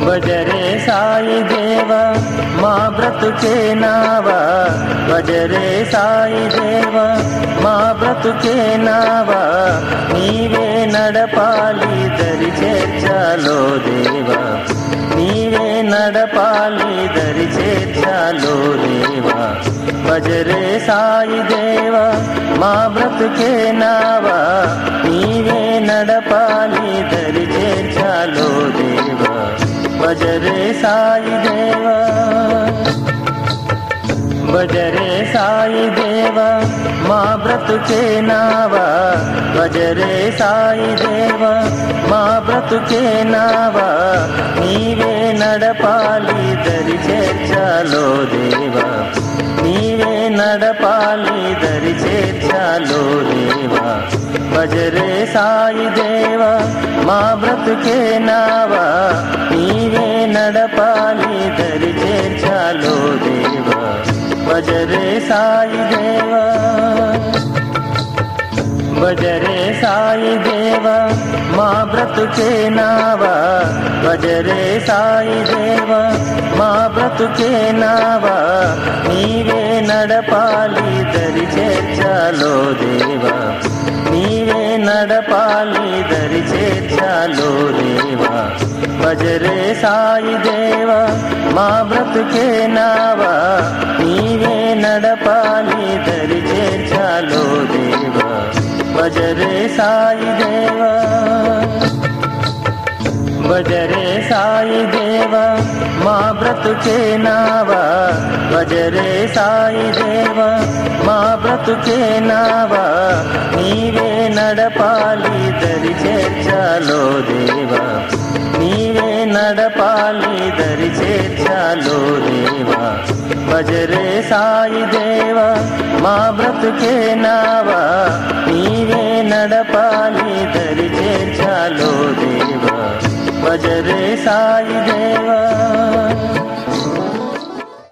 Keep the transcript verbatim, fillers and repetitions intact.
భజరే సాయి దేవా మా బ్రతుకే నావా, భజరే సాయి దేవా మా బ్రతుకే నావా, నీవే నడపాలి దరి చేర్చాలో దేవా, నీవే నడపాలి దరి చేర్చాలో దేవా. భజరే సాయి దేవా మా బ్రతుకే నావా, నీవే నడపాలి దరి చేర్చాలో దేవా. భజరే సాయి దేవా, భజరే సాయి దేవా మా బ్రతుకే నావా, భజరే సాయి దేవా మా బ్రతుకే నావా, నీవే నడపాలి దరి చేర్చాలో దేవా, నీవే నడపాలి దరి చేర్చాలో దేవా. భజరే సాయి దేవా మా బ్రతుకే నావా, నీవే నడపాలి దరి చేర్చాలో దేవా. భజరే సాయి దేవా, భజరే సాయి దేవా మా బ్రతుకే నావా, భజరే సాయి దేవా మా బ్రతుకే నావా, నీవే నడపాలి దరి చేర్చాలో దేవా, నీవే నడపాలి దరి చేర్చాలో దేవా. భజరే సాయి దేవా మా బ్రతుకే నావా, నీవే నడపాలి దరి చేర్చాలో దేవా. భజరే సాయి దేవా, భజరే సాయి దేవా మా బ్రతుకే నావా, భజరే సాయి దేవా మా బ్రతుకే నావా, నీవే నడపాలి దరి చేర్చాలో దేవా, నీవే నడపాలి దరి చేర్చాలో దేవా. భజరే సాయి దేవా మా బ్రతుకే నావా, నీవే నడపాలి దరి చేర్చాలో దేవా. భజరే సాయి దేవా.